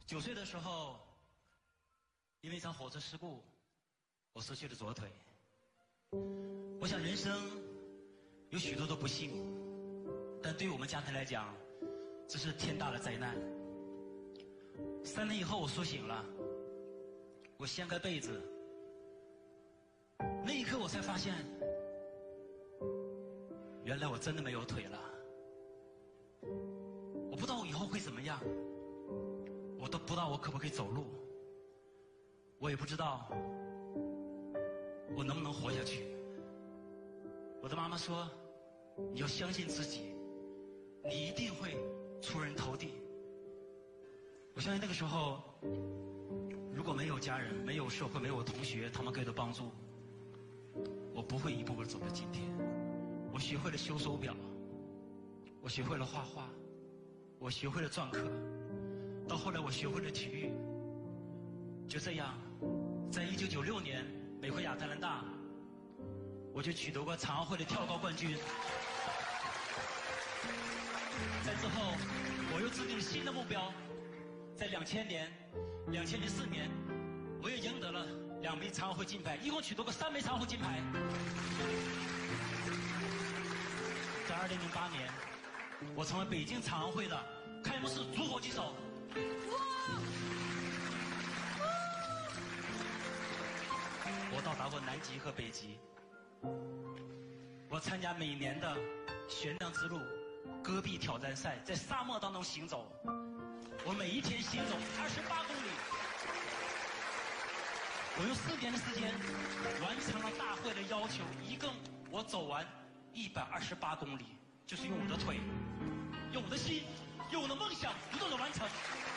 9岁的时候，因为一场火车事故，我失去了左腿。我想人生有许多的不幸，但对于我们家庭来讲，这是天大的灾难。3年以后，我苏醒了，我掀开被子，那一刻我才发现，原来我真的没有腿了。我不知道我以后会怎么样，我都不知道我可不可以走路，我也不知道我能不能活下去。我的妈妈说，你要相信自己，你一定会出人头地。我相信那个时候，如果没有家人，没有社会，没有同学，他们给我的帮助，我不会一步步走到今天。我学会了修手表，我学会了画画，我学会了篆刻，到后来我学会了体育。就这样，在1996年美国亚特兰大，我就取得过残奥会的跳高冠军。在之后，我又制定了新的目标，在2000年、2004年，我也赢得了2枚残奥会金牌，一共取得过3枚残奥会金牌。在2008年，我成为北京残奥会的开幕式主火炬手。我到达过南极和北极，我参加每年的悬梁之路、戈壁挑战赛，在沙漠当中行走，我每一天行走28公里。我用4年的时间完成了大会的要求，一共我走完128公里，就是用我的腿、用我的心、用我的梦想不断的完成。